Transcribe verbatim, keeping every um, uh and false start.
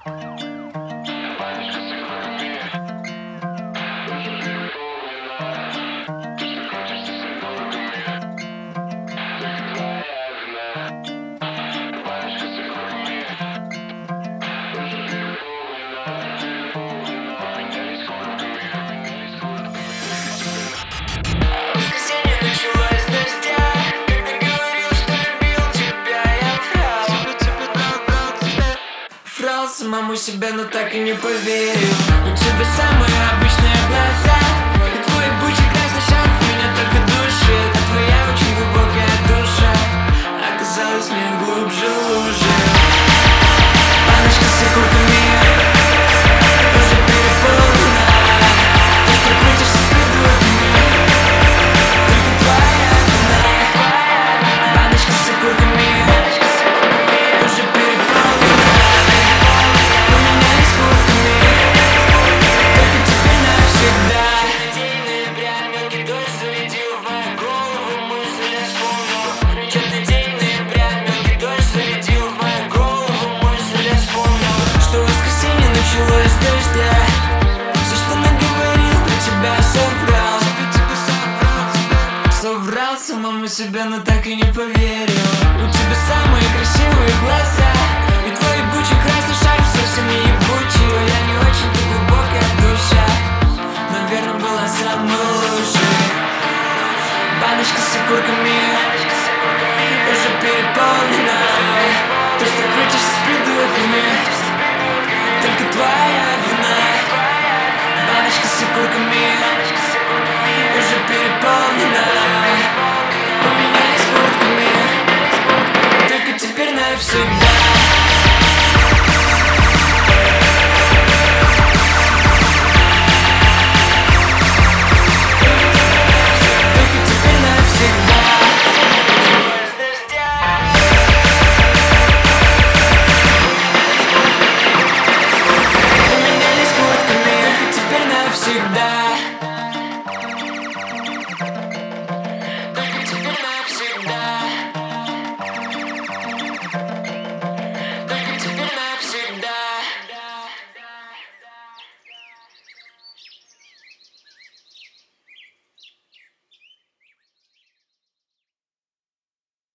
Самому себе, но так и не поверил. У тебя самые обычные глаза, и твой бычий красный шарф меня только душит. А твоя очень глубокая душа оказалась не глубже лужи. Баночка с окурками уже переполнена. Ты что крутишься с придурками, только твоя вина. Баночка с окурками уже переполнена. Началось с дождя. Все, что наговорил про тебя, соврал. Соврал самому себе, но так и не поверил. У тебя самые красивые глаза, и твой ебучий красный шарф совсем не ебучий. Я не очень-то глубокая душа, наверное, была самой лучшей. Баночка с окурками уже переполнена. Ты что крутишься с придурками, только твоя вина. Баночка с окурками уже переполнена. Поменялись куртками, только теперь навсегда. Всегда.